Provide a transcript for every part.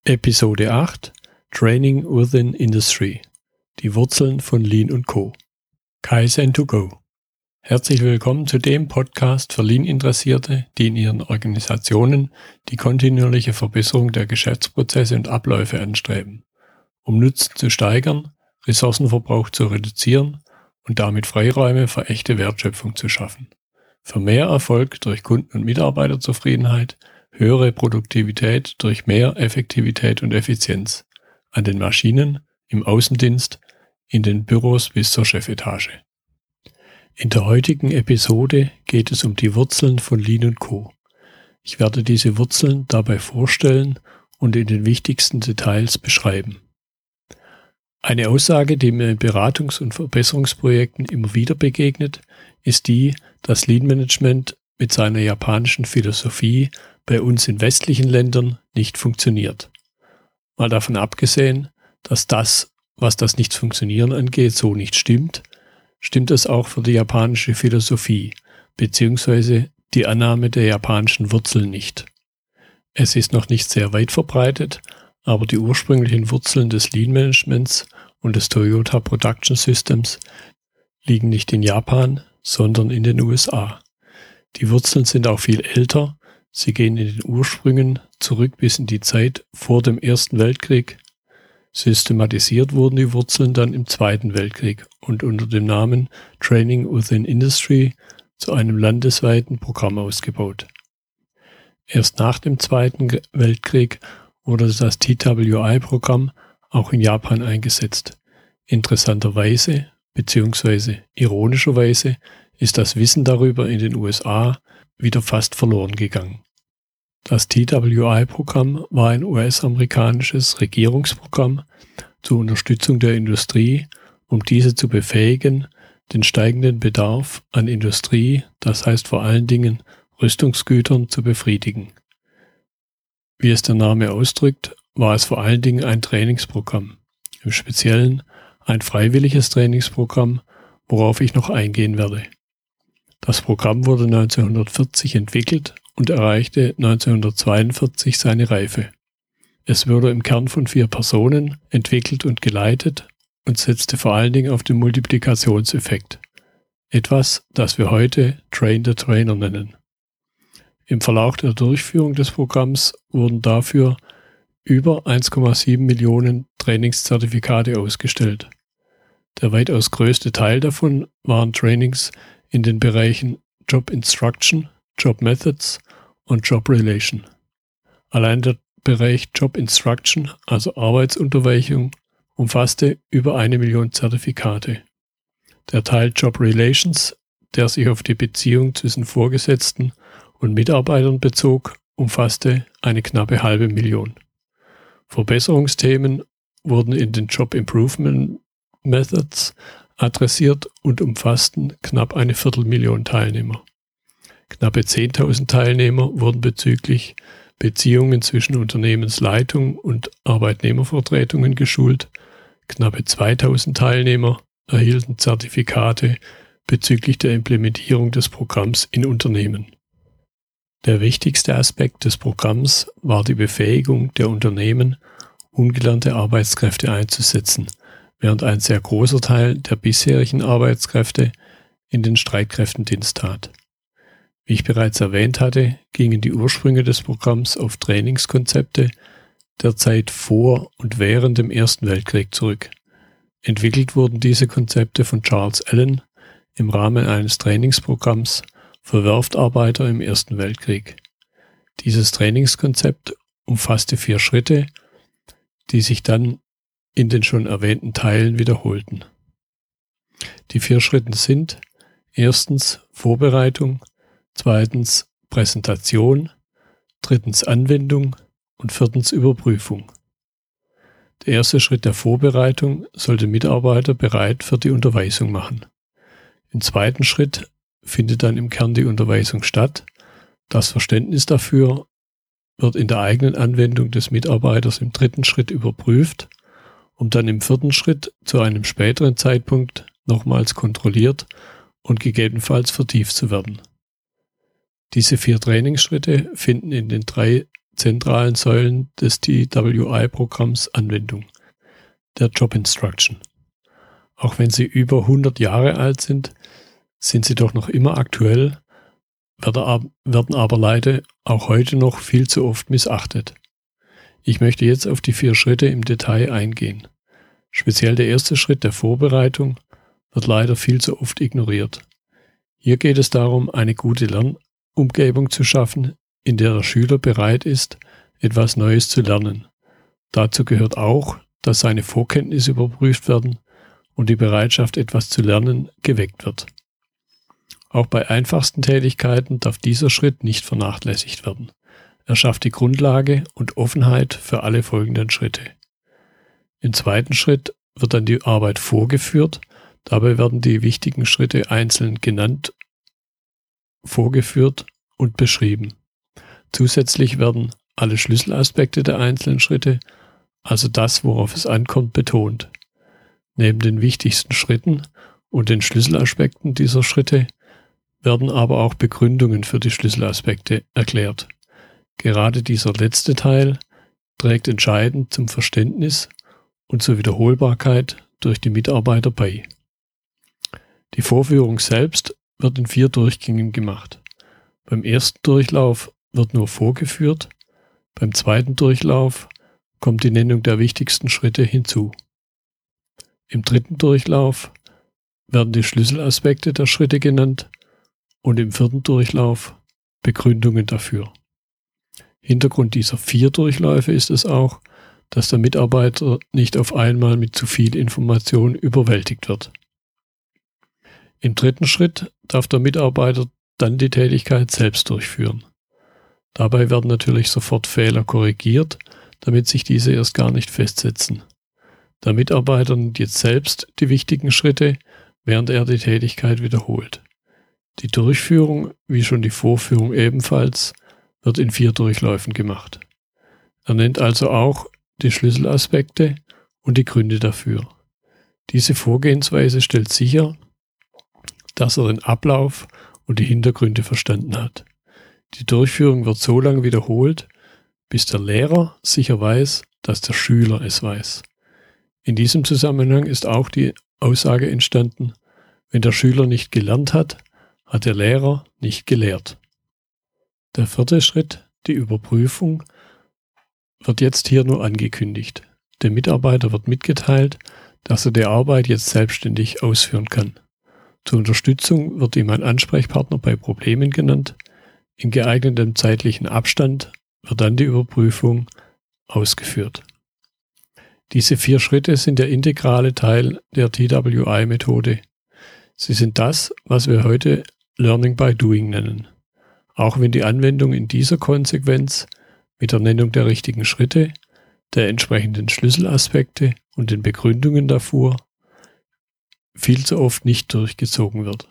Episode 8 Training within Industry. Die Wurzeln von Lean & Co. Kaizen2Go. Herzlich willkommen zu dem Podcast für Lean-Interessierte, die in ihren Organisationen die kontinuierliche Verbesserung der Geschäftsprozesse und Abläufe anstreben, um Nutzen zu steigern, Ressourcenverbrauch zu reduzieren und damit Freiräume für echte Wertschöpfung zu schaffen. Für mehr Erfolg durch Kunden- und Mitarbeiterzufriedenheit, höhere Produktivität durch mehr Effektivität und Effizienz an den Maschinen, im Außendienst, in den Büros bis zur Chefetage. In der heutigen Episode geht es um die Wurzeln von Lean & Co. Ich werde diese Wurzeln dabei vorstellen und in den wichtigsten Details beschreiben. Eine Aussage, die mir in Beratungs- und Verbesserungsprojekten immer wieder begegnet, ist die, dass Lean Management mit seiner japanischen Philosophie bei uns in westlichen Ländern nicht funktioniert. Mal davon abgesehen, dass das, was das Nicht-Funktionieren angeht, so nicht stimmt, stimmt es auch für die japanische Philosophie bzw. die Annahme der japanischen Wurzeln nicht. Es ist noch nicht sehr weit verbreitet, aber die ursprünglichen Wurzeln des Lean-Managements und des Toyota Production Systems liegen nicht in Japan, sondern in den USA. Die Wurzeln sind auch viel älter. Sie gehen in den Ursprüngen zurück bis in die Zeit vor dem Ersten Weltkrieg. Systematisiert wurden die Wurzeln dann im Zweiten Weltkrieg und unter dem Namen Training within Industry zu einem landesweiten Programm ausgebaut. Erst nach dem Zweiten Weltkrieg wurde das TWI-Programm auch in Japan eingesetzt. Interessanterweise bzw. ironischerweise ist das Wissen darüber in den USA wieder fast verloren gegangen. Das TWI-Programm war ein US-amerikanisches Regierungsprogramm zur Unterstützung der Industrie, um diese zu befähigen, den steigenden Bedarf an Industrie, das heißt vor allen Dingen Rüstungsgütern, zu befriedigen. Wie es der Name ausdrückt, war es vor allen Dingen ein Trainingsprogramm, im Speziellen ein freiwilliges Trainingsprogramm, worauf ich noch eingehen werde. Das Programm wurde 1940 entwickelt und erreichte 1942 seine Reife. Es wurde im Kern von 4 Personen entwickelt und geleitet und setzte vor allen Dingen auf den Multiplikationseffekt. Etwas, das wir heute Train the Trainer nennen. Im Verlauf der Durchführung des Programms wurden dafür über 1,7 Millionen Trainingszertifikate ausgestellt. Der weitaus größte Teil davon waren Trainings in den Bereichen Job Instruction, Job Methods und Job Relation. Allein der Bereich Job Instruction, also Arbeitsunterweisung, umfasste über 1 Million Zertifikate. Der Teil Job Relations, der sich auf die Beziehung zwischen Vorgesetzten und Mitarbeitern bezog, umfasste eine knappe 500.000. Verbesserungsthemen wurden in den Job Improvement Methods adressiert und umfassten knapp 250.000 Teilnehmer. Knappe 10.000 Teilnehmer wurden bezüglich Beziehungen zwischen Unternehmensleitung und Arbeitnehmervertretungen geschult. Knappe 2.000 Teilnehmer erhielten Zertifikate bezüglich der Implementierung des Programms in Unternehmen. Der wichtigste Aspekt des Programms war die Befähigung der Unternehmen, ungelernte Arbeitskräfte einzusetzen, während ein sehr großer Teil der bisherigen Arbeitskräfte in den Streitkräftendienst tat. Wie ich bereits erwähnt hatte, gingen die Ursprünge des Programms auf Trainingskonzepte der Zeit vor und während dem Ersten Weltkrieg zurück. Entwickelt wurden diese Konzepte von Charles Allen im Rahmen eines Trainingsprogramms für Werftarbeiter im Ersten Weltkrieg. Dieses Trainingskonzept umfasste 4 Schritte, die sich dann in den schon erwähnten Teilen wiederholten. Die 4 Schritte sind: erstens Vorbereitung, zweitens Präsentation, drittens Anwendung und viertens Überprüfung. Der erste Schritt der Vorbereitung soll den Mitarbeiter bereit für die Unterweisung machen. Im zweiten Schritt findet dann im Kern die Unterweisung statt. Das Verständnis dafür wird in der eigenen Anwendung des Mitarbeiters im dritten Schritt überprüft, um dann im vierten Schritt zu einem späteren Zeitpunkt nochmals kontrolliert und gegebenenfalls vertieft zu werden. Diese 4 Trainingsschritte finden in den 3 zentralen Säulen des TWI-Programms Anwendung, der Job Instruction. Auch wenn sie über 100 Jahre alt sind sie doch noch immer aktuell, werden aber leider auch heute noch viel zu oft missachtet. Ich möchte jetzt auf die 4 Schritte im Detail eingehen. Speziell der erste Schritt der Vorbereitung wird leider viel zu oft ignoriert. Hier geht es darum, eine gute Lernumgebung zu schaffen, in der der Schüler bereit ist, etwas Neues zu lernen. Dazu gehört auch, dass seine Vorkenntnisse überprüft werden und die Bereitschaft, etwas zu lernen, geweckt wird. Auch bei einfachsten Tätigkeiten darf dieser Schritt nicht vernachlässigt werden. Er schafft die Grundlage und Offenheit für alle folgenden Schritte. Im zweiten Schritt wird dann die Arbeit vorgeführt. Dabei werden die wichtigen Schritte einzeln genannt, vorgeführt und beschrieben. Zusätzlich werden alle Schlüsselaspekte der einzelnen Schritte, also das, worauf es ankommt, betont. Neben den wichtigsten Schritten und den Schlüsselaspekten dieser Schritte werden aber auch Begründungen für die Schlüsselaspekte erklärt. Gerade dieser letzte Teil trägt entscheidend zum Verständnis und zur Wiederholbarkeit durch die Mitarbeiter bei. Die Vorführung selbst wird in 4 Durchgängen gemacht. Beim ersten Durchlauf wird nur vorgeführt, beim zweiten Durchlauf kommt die Nennung der wichtigsten Schritte hinzu. Im dritten Durchlauf werden die Schlüsselaspekte der Schritte genannt und im 4. Durchlauf Begründungen dafür. Hintergrund dieser 4 Durchläufe ist es auch, dass der Mitarbeiter nicht auf einmal mit zu viel Information überwältigt wird. Im 3. Schritt darf der Mitarbeiter dann die Tätigkeit selbst durchführen. Dabei werden natürlich sofort Fehler korrigiert, damit sich diese erst gar nicht festsetzen. Der Mitarbeiter nimmt jetzt selbst die wichtigen Schritte, während er die Tätigkeit wiederholt. Die Durchführung, wie schon die Vorführung ebenfalls, wird in 4 Durchläufen gemacht. Er nennt also auch die Schlüsselaspekte und die Gründe dafür. Diese Vorgehensweise stellt sicher, dass er den Ablauf und die Hintergründe verstanden hat. Die Durchführung wird so lange wiederholt, bis der Lehrer sicher weiß, dass der Schüler es weiß. In diesem Zusammenhang ist auch die Aussage entstanden, wenn der Schüler nicht gelernt hat, hat der Lehrer nicht gelehrt. Der 4. Schritt, die Überprüfung, wird jetzt hier nur angekündigt. Dem Mitarbeiter wird mitgeteilt, dass er die Arbeit jetzt selbstständig ausführen kann. Zur Unterstützung wird ihm ein Ansprechpartner bei Problemen genannt. In geeignetem zeitlichen Abstand wird dann die Überprüfung ausgeführt. Diese 4 Schritte sind der integrale Teil der TWI-Methode. Sie sind das, was wir heute Learning by Doing nennen. Auch wenn die Anwendung in dieser Konsequenz mit der Nennung der richtigen Schritte, der entsprechenden Schlüsselaspekte und den Begründungen dafür viel zu oft nicht durchgezogen wird.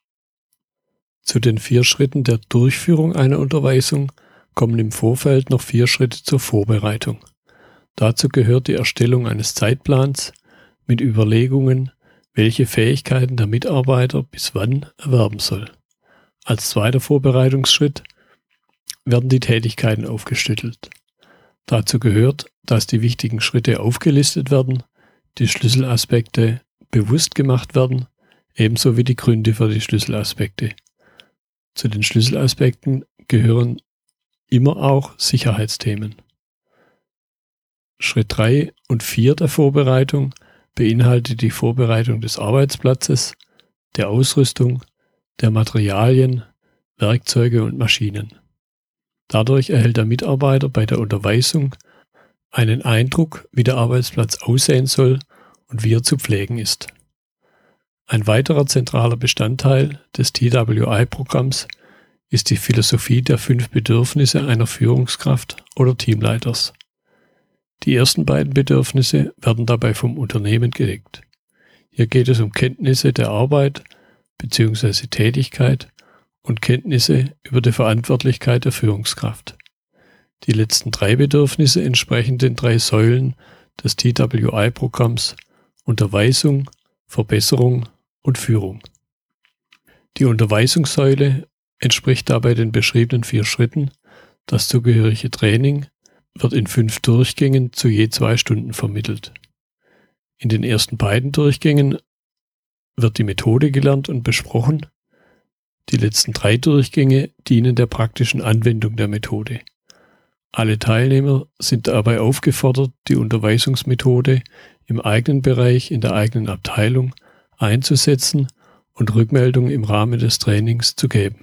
Zu den 4 Schritten der Durchführung einer Unterweisung kommen im Vorfeld noch 4 Schritte zur Vorbereitung. Dazu gehört die Erstellung eines Zeitplans mit Überlegungen, welche Fähigkeiten der Mitarbeiter bis wann erwerben soll. Als zweiter Vorbereitungsschritt werden die Tätigkeiten aufgeschlüsselt. Dazu gehört, dass die wichtigen Schritte aufgelistet werden, die Schlüsselaspekte bewusst gemacht werden, ebenso wie die Gründe für die Schlüsselaspekte. Zu den Schlüsselaspekten gehören immer auch Sicherheitsthemen. Schritt 3 und 4 der Vorbereitung beinhaltet die Vorbereitung des Arbeitsplatzes, der Ausrüstung, der Materialien, Werkzeuge und Maschinen. Dadurch erhält der Mitarbeiter bei der Unterweisung einen Eindruck, wie der Arbeitsplatz aussehen soll und wie er zu pflegen ist. Ein weiterer zentraler Bestandteil des TWI-Programms ist die Philosophie der 5 Bedürfnisse einer Führungskraft oder Teamleiters. Die ersten beiden Bedürfnisse werden dabei vom Unternehmen gedeckt. Hier geht es um Kenntnisse der Arbeit bzw. Tätigkeit und Kenntnisse über die Verantwortlichkeit der Führungskraft. Die letzten 3 Bedürfnisse entsprechen den 3 Säulen des TWI-Programms: Unterweisung, Verbesserung und Führung. Die Unterweisungssäule entspricht dabei den beschriebenen 4 Schritten, Das zugehörige Training wird in 5 Durchgängen zu je 2 Stunden vermittelt. In den ersten beiden Durchgängen wird die Methode gelernt und besprochen. Die letzten 3 Durchgänge dienen der praktischen Anwendung der Methode. Alle Teilnehmer sind dabei aufgefordert, die Unterweisungsmethode im eigenen Bereich, in der eigenen Abteilung einzusetzen und Rückmeldungen im Rahmen des Trainings zu geben.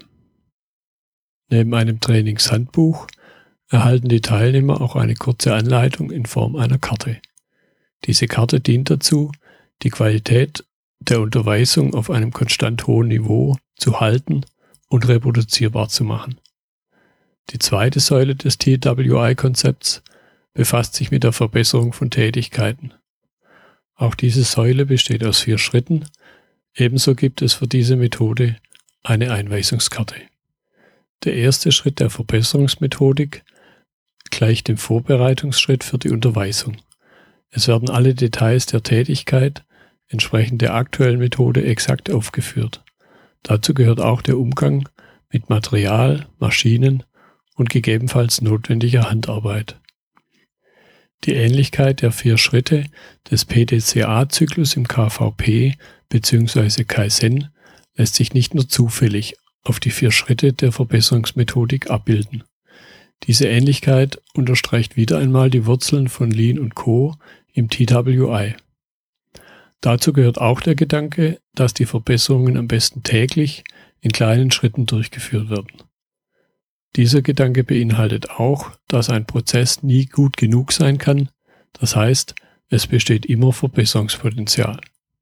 Neben einem Trainingshandbuch erhalten die Teilnehmer auch eine kurze Anleitung in Form einer Karte. Diese Karte dient dazu, die Qualität der Unterweisung auf einem konstant hohen Niveau zu halten und reproduzierbar zu machen. Die zweite Säule des TWI-Konzepts befasst sich mit der Verbesserung von Tätigkeiten. Auch diese Säule besteht aus 4 Schritten. Ebenso gibt es für diese Methode eine Einweisungskarte. Der erste Schritt der Verbesserungsmethodik gleicht dem Vorbereitungsschritt für die Unterweisung. Es werden alle Details der Tätigkeit entsprechend der aktuellen Methode exakt aufgeführt. Dazu gehört auch der Umgang mit Material, Maschinen und gegebenenfalls notwendiger Handarbeit. Die Ähnlichkeit der 4 Schritte des PDCA-Zyklus im KVP bzw. Kaizen lässt sich nicht nur zufällig auf die 4 Schritte der Verbesserungsmethodik abbilden. Diese Ähnlichkeit unterstreicht wieder einmal die Wurzeln von Lean und Co. im TWI. Dazu gehört auch der Gedanke, dass die Verbesserungen am besten täglich in kleinen Schritten durchgeführt werden. Dieser Gedanke beinhaltet auch, dass ein Prozess nie gut genug sein kann, das heißt, es besteht immer Verbesserungspotenzial.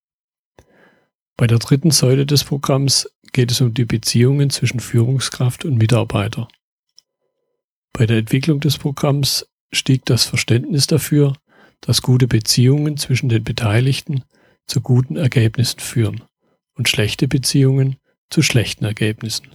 Bei der dritten Säule des Programms geht es um die Beziehungen zwischen Führungskraft und Mitarbeiter. Bei der Entwicklung des Programms stieg das Verständnis dafür, dass gute Beziehungen zwischen den Beteiligten zu guten Ergebnissen führen und schlechte Beziehungen zu schlechten Ergebnissen.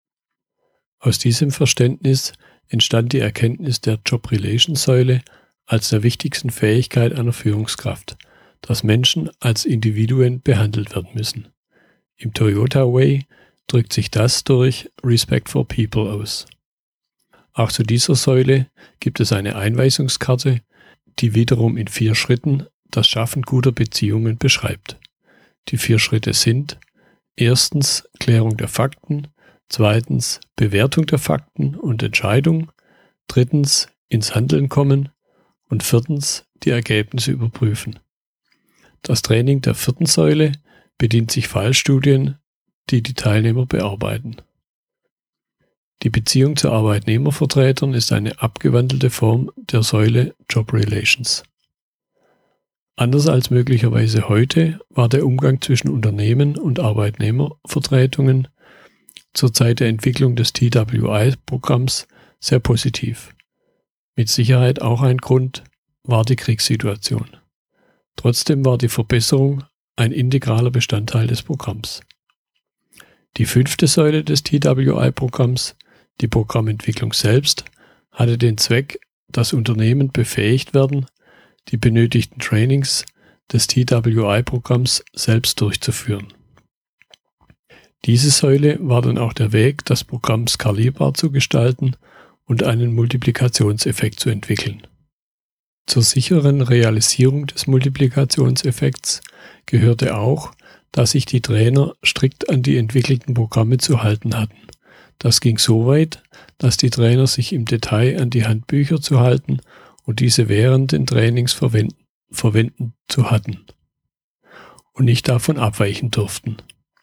Aus diesem Verständnis entstand die Erkenntnis der Job-Relation-Säule als der wichtigsten Fähigkeit einer Führungskraft, dass Menschen als Individuen behandelt werden müssen. Im Toyota Way drückt sich das durch Respect for People aus. Auch zu dieser Säule gibt es eine Einweisungskarte, die wiederum in 4 Schritten das Schaffen guter Beziehungen beschreibt. Die 4 Schritte sind: erstens Klärung der Fakten, zweitens Bewertung der Fakten und Entscheidung, drittens ins Handeln kommen und viertens die Ergebnisse überprüfen. Das Training der 4. Säule bedient sich Fallstudien, die die Teilnehmer bearbeiten. Die Beziehung zu Arbeitnehmervertretern ist eine abgewandelte Form der Säule Job Relations. Anders als möglicherweise heute war der Umgang zwischen Unternehmen und Arbeitnehmervertretungen zur Zeit der Entwicklung des TWI-Programms sehr positiv. Mit Sicherheit auch ein Grund war die Kriegssituation. Trotzdem war die Verbesserung ein integraler Bestandteil des Programms. Die 5. Säule des TWI-Programms, die Programmentwicklung selbst, hatte den Zweck, dass Unternehmen befähigt werden, die benötigten Trainings des TWI-Programms selbst durchzuführen. Diese Säule war dann auch der Weg, das Programm skalierbar zu gestalten und einen Multiplikationseffekt zu entwickeln. Zur sicheren Realisierung des Multiplikationseffekts gehörte auch, dass sich die Trainer strikt an die entwickelten Programme zu halten hatten. Das ging so weit, dass die Trainer sich im Detail an die Handbücher zu halten und diese während den Trainings verwenden zu hatten und nicht davon abweichen durften.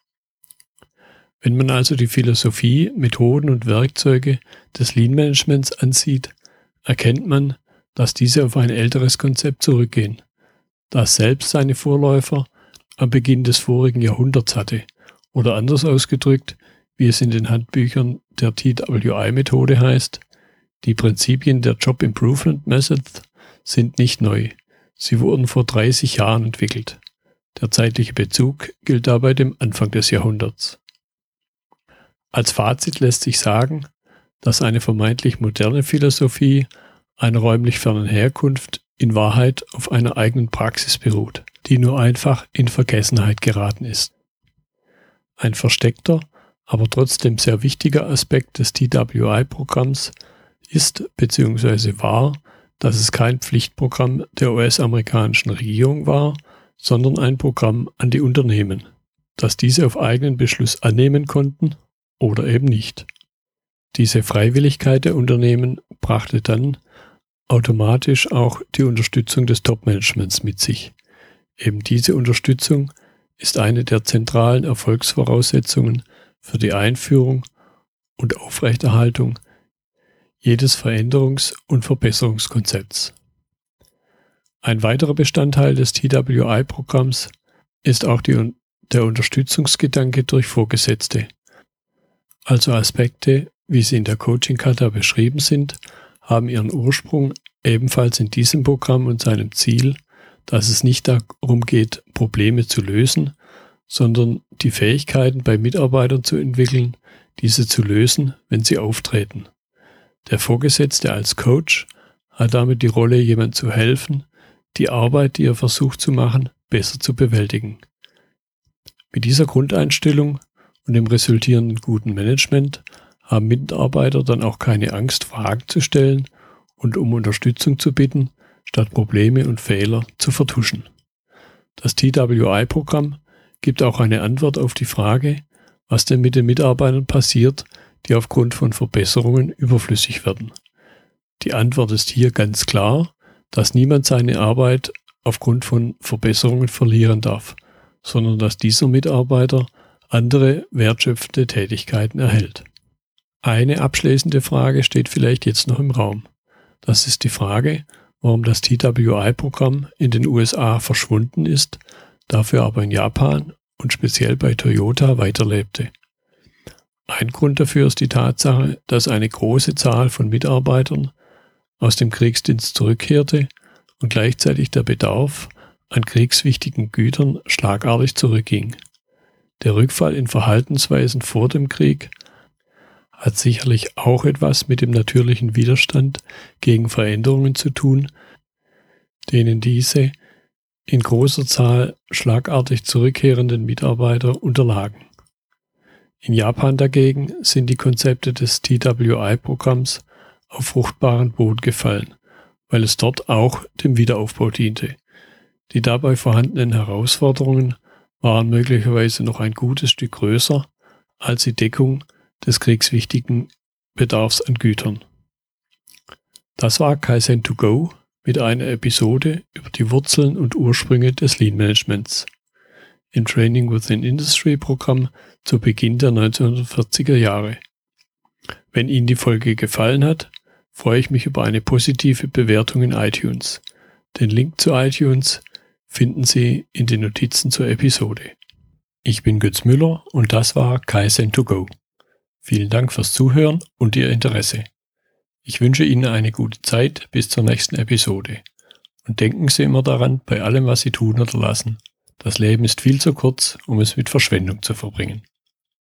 Wenn man also die Philosophie, Methoden und Werkzeuge des Lean-Managements ansieht, erkennt man, dass diese auf ein älteres Konzept zurückgehen, das selbst seine Vorläufer am Beginn des vorigen Jahrhunderts hatte, oder anders ausgedrückt, wie es in den Handbüchern der TWI-Methode heißt: Die Prinzipien der Job Improvement Method sind nicht neu, sie wurden vor 30 Jahren entwickelt. Der zeitliche Bezug gilt dabei dem Anfang des Jahrhunderts. Als Fazit lässt sich sagen, dass eine vermeintlich moderne Philosophie einer räumlich fernen Herkunft in Wahrheit auf einer eigenen Praxis beruht, die nur einfach in Vergessenheit geraten ist. Ein versteckter, aber trotzdem sehr wichtiger Aspekt des TWI-Programms ist bzw. war, dass es kein Pflichtprogramm der US-amerikanischen Regierung war, sondern ein Programm an die Unternehmen, das diese auf eigenen Beschluss annehmen konnten oder eben nicht. Diese Freiwilligkeit der Unternehmen brachte dann automatisch auch die Unterstützung des Top-Managements mit sich. Eben diese Unterstützung ist eine der zentralen Erfolgsvoraussetzungen für die Einführung und Aufrechterhaltung jedes Veränderungs- und Verbesserungskonzepts. Ein weiterer Bestandteil des TWI-Programms ist auch der Unterstützungsgedanke durch Vorgesetzte. Also Aspekte, wie sie in der Coaching-Kata beschrieben sind, haben ihren Ursprung ebenfalls in diesem Programm und seinem Ziel, dass es nicht darum geht, Probleme zu lösen, sondern die Fähigkeiten bei Mitarbeitern zu entwickeln, diese zu lösen, wenn sie auftreten. Der Vorgesetzte als Coach hat damit die Rolle, jemandem zu helfen, die Arbeit, die er versucht zu machen, besser zu bewältigen. Mit dieser Grundeinstellung und dem resultierenden guten Management haben Mitarbeiter dann auch keine Angst, Fragen zu stellen und um Unterstützung zu bitten, statt Probleme und Fehler zu vertuschen. Das TWI-Programm gibt auch eine Antwort auf die Frage, was denn mit den Mitarbeitern passiert, die aufgrund von Verbesserungen überflüssig werden. Die Antwort ist hier ganz klar, dass niemand seine Arbeit aufgrund von Verbesserungen verlieren darf, sondern dass dieser Mitarbeiter andere wertschöpfende Tätigkeiten erhält. Eine abschließende Frage steht vielleicht jetzt noch im Raum. Das ist die Frage, warum das TWI-Programm in den USA verschwunden ist, dafür aber in Japan und speziell bei Toyota weiterlebte. Ein Grund dafür ist die Tatsache, dass eine große Zahl von Mitarbeitern aus dem Kriegsdienst zurückkehrte und gleichzeitig der Bedarf an kriegswichtigen Gütern schlagartig zurückging. Der Rückfall in Verhaltensweisen vor dem Krieg hat sicherlich auch etwas mit dem natürlichen Widerstand gegen Veränderungen zu tun, denen diese in großer Zahl schlagartig zurückkehrenden Mitarbeiter unterlagen. In Japan dagegen sind die Konzepte des TWI-Programms auf fruchtbaren Boden gefallen, weil es dort auch dem Wiederaufbau diente. Die dabei vorhandenen Herausforderungen waren möglicherweise noch ein gutes Stück größer als die Deckung des kriegswichtigen Bedarfs an Gütern. Das war Kaizen to go mit einer Episode über die Wurzeln und Ursprünge des Lean Managements im Training Within Industry Programm zu Beginn der 1940er Jahre. Wenn Ihnen die Folge gefallen hat, freue ich mich über eine positive Bewertung in iTunes. Den Link zu iTunes finden Sie in den Notizen zur Episode. Ich bin Götz Müller und das war Kaizen to go. Vielen Dank fürs Zuhören und Ihr Interesse. Ich wünsche Ihnen eine gute Zeit bis zur nächsten Episode. Und denken Sie immer daran, bei allem, was Sie tun oder lassen: Das Leben ist viel zu kurz, um es mit Verschwendung zu verbringen.